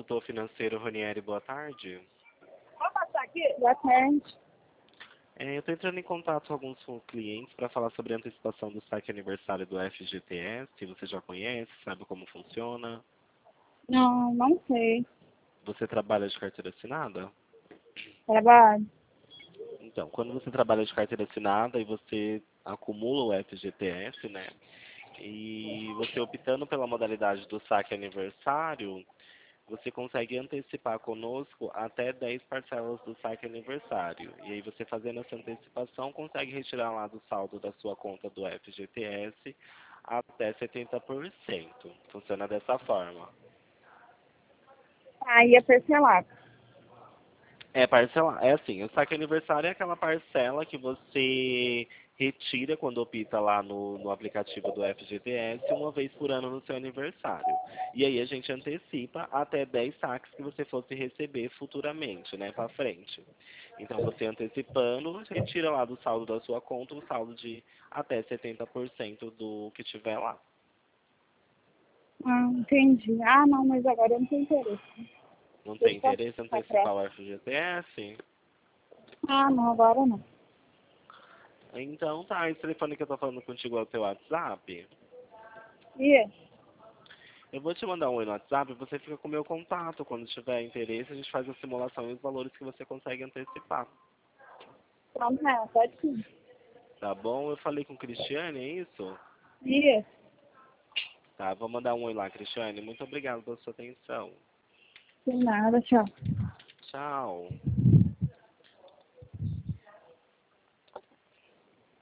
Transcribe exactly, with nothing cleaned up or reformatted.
consultor financeiro Ronieri, boa tarde. Pode passar aqui? Boa tarde. É, eu estou entrando em contato com alguns clientes para falar sobre a antecipação do saque aniversário do F G T S. Você já conhece, sabe como funciona? Não, não sei. Você trabalha de carteira assinada? Trabalho. Então, quando você trabalha de carteira assinada e você acumula o F G T S, né? E você optando pela modalidade do saque aniversário, você consegue antecipar conosco até dez parcelas do saque aniversário. E aí você fazendo essa antecipação, consegue retirar lá do saldo da sua conta do F G T S até setenta por cento. Funciona dessa forma. Aí é parcelado. É parcelar, é assim, o saque aniversário é aquela parcela que você retira quando opta lá no, no aplicativo do F G T S uma vez por ano no seu aniversário. E aí a gente antecipa até dez saques que você fosse receber futuramente, né, para frente. Então você antecipando, retira lá do saldo da sua conta um saldo de até setenta por cento do que tiver lá. Ah, entendi. Ah, não, mas agora eu não tenho interesse. Não tem Deixa interesse em pra trás. antecipar o F G T S? Ah, não, agora não. Então tá, esse telefone que eu tô falando contigo é o teu WhatsApp. E Eu vou te mandar um oi no WhatsApp e você fica com o meu contato. Quando tiver interesse, a gente faz a simulação e os valores que você consegue antecipar. pronto, é, pode sim. Tá bom? Eu falei com o Cristiane, é isso? E Tá, vou mandar um oi lá, Cristiane. Muito obrigado pela sua atenção. sem nada, tchau. Tchau.